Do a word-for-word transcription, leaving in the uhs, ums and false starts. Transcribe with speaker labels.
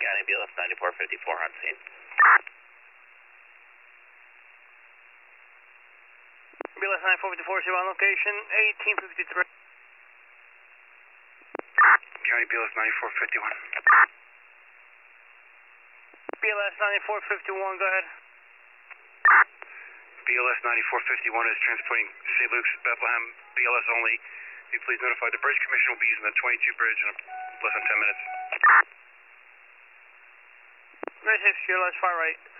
Speaker 1: County, B L S ninety-four fifty-four on scene.
Speaker 2: B L S ninety-four fifty-four, see on location, eighteen fifty-three.
Speaker 3: County, B L S ninety-four fifty-one.
Speaker 2: B L S ninety-four fifty-one, go ahead.
Speaker 3: B L S ninety-four fifty-one is transporting Saint Luke's, Bethlehem, B L S only. Be please notify the bridge commission will be using the twenty-two bridge in less than ten minutes.
Speaker 2: Red six, G L S far right.